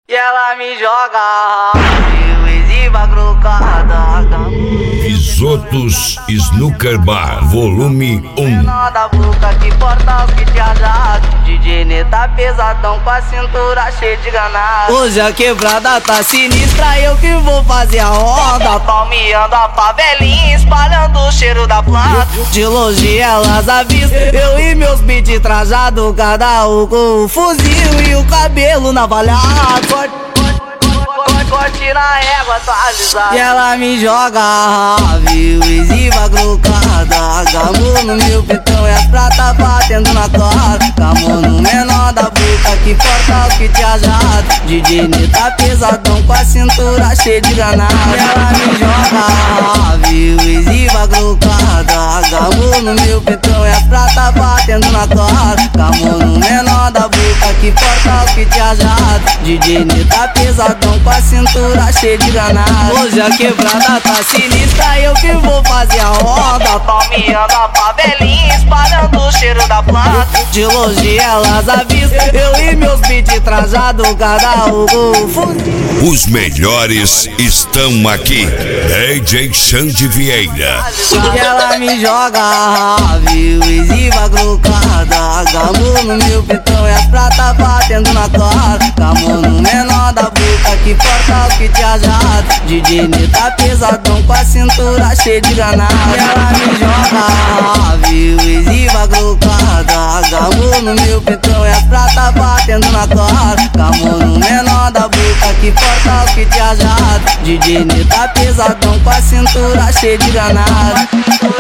E ela me joga eu exiba grocada. Risotos Snooker Bar, volume 1. Da boca que porta os que te ajudam. DJ Neta pesadão com a cintura cheia de ganado. Hoje a quebrada tá sinistra, eu que vou fazer a onda. Palmeando a favelinha, espalhando o cheiro da planta. De longe elas avistam, eu e meus beats trajado, cada um com o fuzil e o cabelo navalhado. Corte na régua atualizada. E ela me joga, viu, exiba grocada. Gamou no meu pitão e as pratas batendo na cara. Gamou no menor da boca que porta os que te ajudam. DJ Neta pesadão com a cintura cheia de granada. E ela me joga, viu, exiba grocada. Gamou no meu pitão e as pratas batendo na cara. Gamou no menor da boca que porta os que te ajudam. DJ Neta pesadão com a cintura cheia de granada. Hoje a quebrada tá sinistra, eu que vou fazer a onda. Palmeando a favelinha, espalhando o cheiro da planta. De longe elas avistam, eu e meus beats trajado, cada um com o fuzil. Os melhores estão aqui. DJ Xande Vieira. E ela me joga, viu, exiba grocada. Gamou no meu pitão e as pratas batendo na cara. Gamou no menor da boca que porta os que te ajudam. DJ Neta pesadão com a cintura cheia de granada. E ela me joga, viu, exiba grocada. Gamou no meu pitão e as pratas batendo na cara. Gamou no menor da boca que porta os que te ajudam. DJ Neta pesadão com a cintura cheia de granada.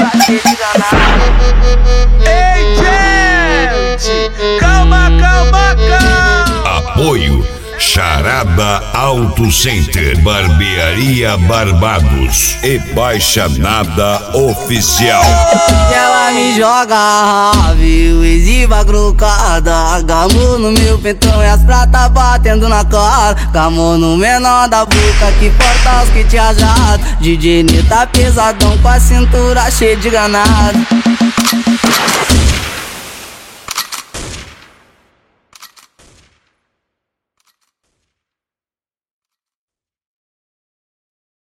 Ei, gente! Calma, calma, calma! Apoio Charada Auto Center, Barbearia Barbados e Baixa Nada Oficial. E ela me joga, viu, exiba grocada. Gamou no meu pentão e as pratas batendo na cara. Gamou no menor da boca que porta os que te ajudam. DJ Neta pesadão com a cintura cheia de granada.